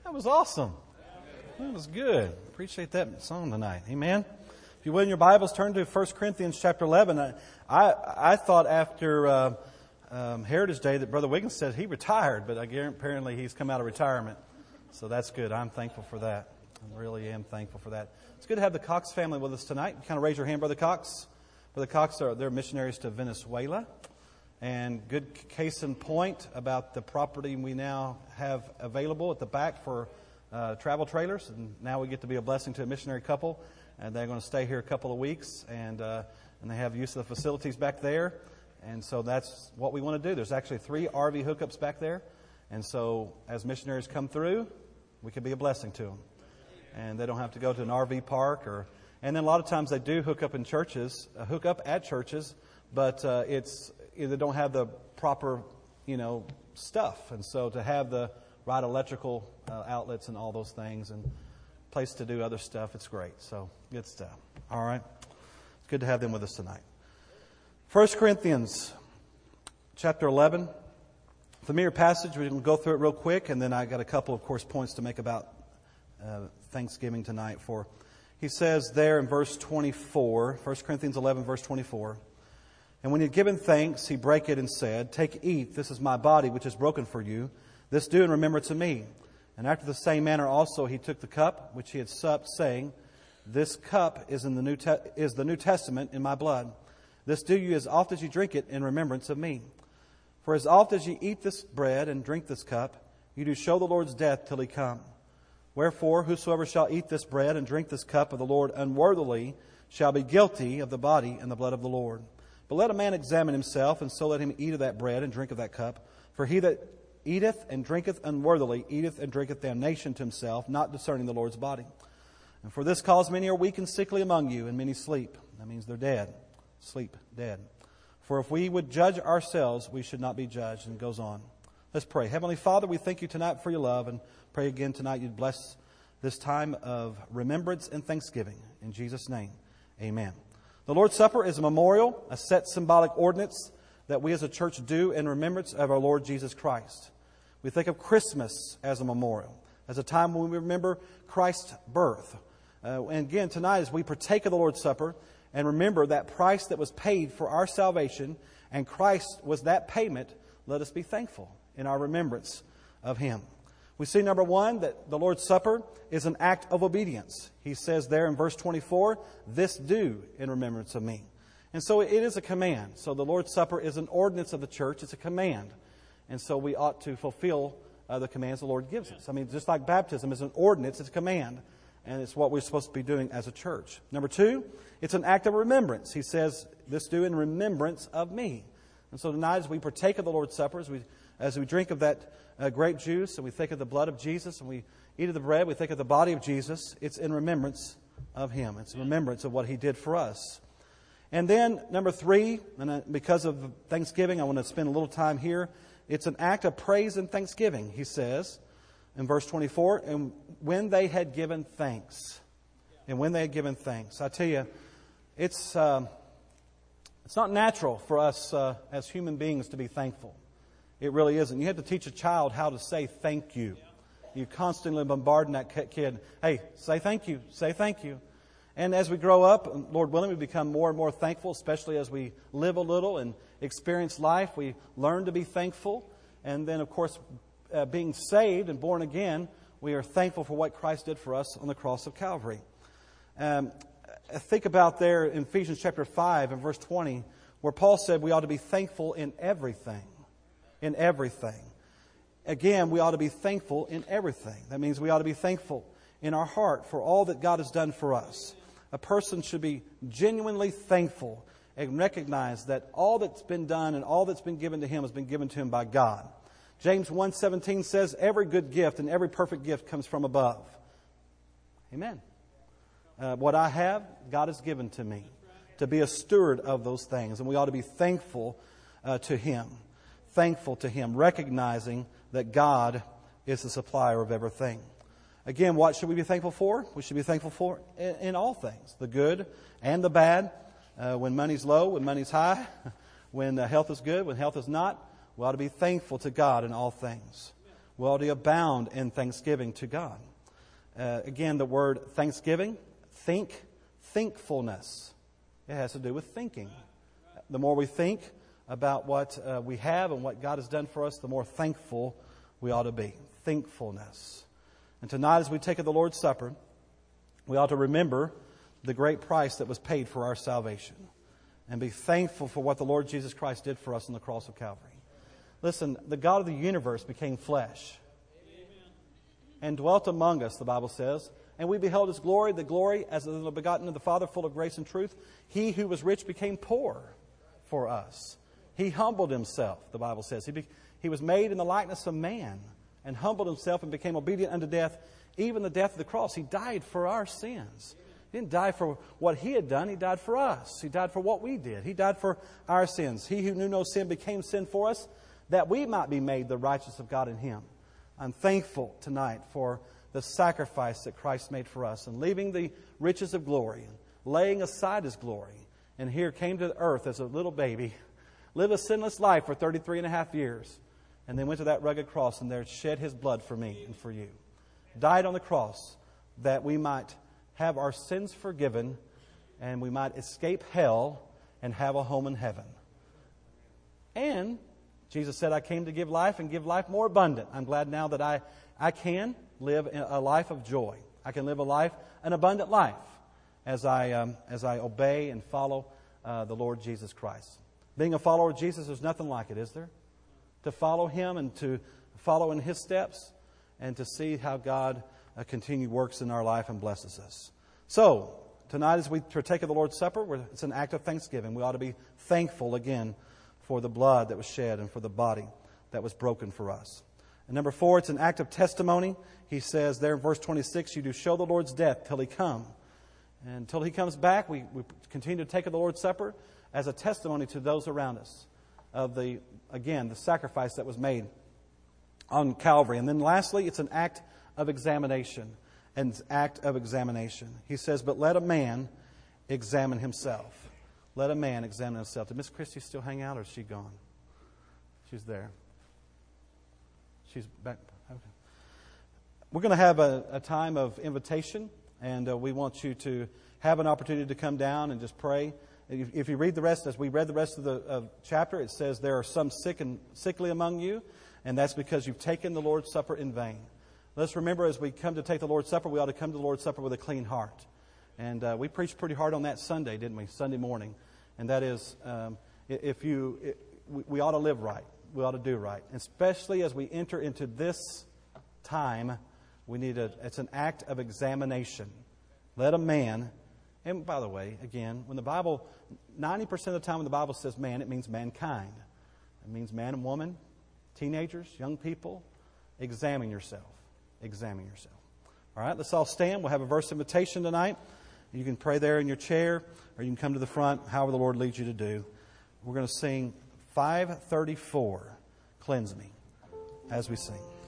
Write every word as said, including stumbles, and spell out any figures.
That was awesome. That was good. Appreciate that song tonight. Amen. If you will, in your Bibles, turn to First Corinthians chapter eleven. I I, I thought after uh, um, Heritage Day that Brother Wiggins said he retired, but again, apparently he's come out of retirement. So that's good. I'm thankful for that. I really am thankful for that. It's good to have the Cox family with us tonight. Kind of raise your hand, Brother Cox. Brother Cox, are they're missionaries to Venezuela. And good case in point about the property we now have available at the back for uh, travel trailers. And now we get to be a blessing to a missionary couple. And they're going to stay here a couple of weeks. And uh, and they have use of the facilities back there. And so that's what we want to do. There's actually three R V hookups back there. And so as missionaries come through, we can be a blessing to them. And they don't have to go to an R V park. or. And then a lot of times they do hook up in churches, uh, hook up at churches. But uh, it's... they don't have the proper, you know, stuff. And so to have the right electrical uh, outlets and all those things and place to do other stuff, it's great. So good stuff. All right. It's good to have them with us tonight. First Corinthians chapter eleven. Familiar passage. We're going to go through it real quick. And then I got a couple, of course, points to make about uh, Thanksgiving tonight for. He says there in verse twenty-four, First Corinthians eleven, verse twenty-four. And when he had given thanks, he brake it and said, Take, eat, this is my body, which is broken for you. This do in remembrance of me. And after the same manner also he took the cup, which he had supped, saying, This cup is in the New Te- is the New Testament in my blood. This do you as oft as you drink it in remembrance of me. For as oft as ye eat this bread and drink this cup, you do show the Lord's death till he come. Wherefore, whosoever shall eat this bread and drink this cup of the Lord unworthily shall be guilty of the body and the blood of the Lord. But let a man examine himself, and so let him eat of that bread and drink of that cup. For he that eateth and drinketh unworthily eateth and drinketh damnation to himself, not discerning the Lord's body. And for this cause many are weak and sickly among you, and many sleep. That means they're dead. Sleep, dead. For if we would judge ourselves, we should not be judged. And it goes on. Let's pray. Heavenly Father, we thank you tonight for your love, and pray again tonight you'd bless this time of remembrance and thanksgiving. In Jesus' name, amen. The Lord's Supper is a memorial, a set symbolic ordinance that we as a church do in remembrance of our Lord Jesus Christ. We think of Christmas as a memorial, as a time when we remember Christ's birth. Uh, and again, tonight as we partake of the Lord's Supper and remember that price that was paid for our salvation, and Christ was that payment, let us be thankful in our remembrance of Him. We see, number one, that the Lord's Supper is an act of obedience. He says there in verse twenty-four, This do in remembrance of me. And so it is a command. So the Lord's Supper is an ordinance of the church. It's a command. And so we ought to fulfill uh, the commands the Lord gives us. I mean, just like baptism is an ordinance, it's a command. And it's what we're supposed to be doing as a church. Number two, it's an act of remembrance. He says, This do in remembrance of me. And so tonight as we partake of the Lord's Supper, as we, as we drink of that Uh, grape juice, and we think of the blood of Jesus, and we eat of the bread, we think of the body of Jesus, it's in remembrance of Him. It's in remembrance of what He did for us. And then, number three, and because of Thanksgiving, I want to spend a little time here. It's an act of praise and thanksgiving, he says, in verse twenty-four, and when they had given thanks. And when they had given thanks. I tell you, it's, uh, it's not natural for us uh, as human beings to be thankful. It really isn't. You have to teach a child how to say thank you. You constantly bombarding that kid. Hey, say thank you. Say thank you. And as we grow up, Lord willing, we become more and more thankful, especially as we live a little and experience life. We learn to be thankful. And then, of course, uh, being saved and born again, we are thankful for what Christ did for us on the cross of Calvary. Um, think about there in Ephesians chapter five and verse twenty, where Paul said we ought to be thankful in everything. In everything. Again, we ought to be thankful in everything. That means we ought to be thankful in our heart for all that God has done for us. A person should be genuinely thankful and recognize that all that's been done and all that's been given to him has been given to him by God. James one seventeen says, Every good gift and every perfect gift comes from above. Amen. Uh, what I have, God has given to me to be a steward of those things. And we ought to be thankful uh, to Him. Thankful to Him, recognizing that God is the supplier of everything. Again, what should we be thankful for? We should be thankful for in, in all things, the good and the bad. Uh, when money's low, when money's high, when uh, health is good, when health is not, we ought to be thankful to God in all things. We ought to abound in thanksgiving to God. Uh, again, the word thanksgiving, think, thinkfulness. It has to do with thinking. The more we think about what uh, we have and what God has done for us, the more thankful we ought to be. Thankfulness. And tonight, as we take of the Lord's Supper, we ought to remember the great price that was paid for our salvation and be thankful for what the Lord Jesus Christ did for us on the cross of Calvary. Listen, the God of the universe became flesh and dwelt among us, the Bible says. And we beheld His glory, the glory as of the begotten of the Father, full of grace and truth. He who was rich became poor for us. He humbled Himself, the Bible says. He, be, he was made in the likeness of man and humbled Himself and became obedient unto death, even the death of the cross. He died for our sins. He didn't die for what He had done. He died for us. He died for what we did. He died for our sins. He who knew no sin became sin for us, that we might be made the righteousness of God in Him. I'm thankful tonight for the sacrifice that Christ made for us and leaving the riches of glory and laying aside His glory. And here came to the earth as a little baby, lived a sinless life for thirty-three and a half years, and then went to that rugged cross and there shed His blood for me and for you. Died on the cross that we might have our sins forgiven and we might escape hell and have a home in heaven. And Jesus said, I came to give life and give life more abundant. I'm glad now that I, I can live a life of joy. I can live a life, an abundant life, as I, um, as I obey and follow uh, the Lord Jesus Christ. Being a follower of Jesus, there's nothing like it, is there? To follow Him and to follow in His steps and to see how God uh, continue works in our life and blesses us. So, tonight as we partake of the Lord's Supper, we're, it's an act of thanksgiving. We ought to be thankful again for the blood that was shed and for the body that was broken for us. And number four, it's an act of testimony. He says there in verse twenty-six, you do show the Lord's death till He come. And until He comes back, we, we continue to take of the Lord's Supper as a testimony to those around us of the, again, the sacrifice that was made on Calvary. And then lastly, it's an act of examination. An act of examination. He says, but let a man examine himself. Let a man examine himself. Did Miss Christie still hang out or is she gone? She's there. She's back. Okay. We're going to have a, a time of invitation, and uh, we want you to have an opportunity to come down and just pray. If, if you read the rest, as we read the rest of the of chapter, it says there are some sick and sickly among you, and that's because you've taken the Lord's Supper in vain. Let's remember as we come to take the Lord's Supper, we ought to come to the Lord's Supper with a clean heart. And uh, we preached pretty hard on that Sunday, didn't we? Sunday morning. And that is, um, if you, it, we, we ought to live right. We ought to do right. Especially as we enter into this time, we need a, it's an act of examination. Let a man, and by the way, again, when the Bible, ninety percent of the time when the Bible says man, it means mankind. It means man and woman, teenagers, young people. Examine yourself. Examine yourself. All right, let's all stand. We'll have a verse invitation tonight. You can pray there in your chair, or you can come to the front, however the Lord leads you to do. We're going to sing five thirty-four, Cleanse Me, as we sing.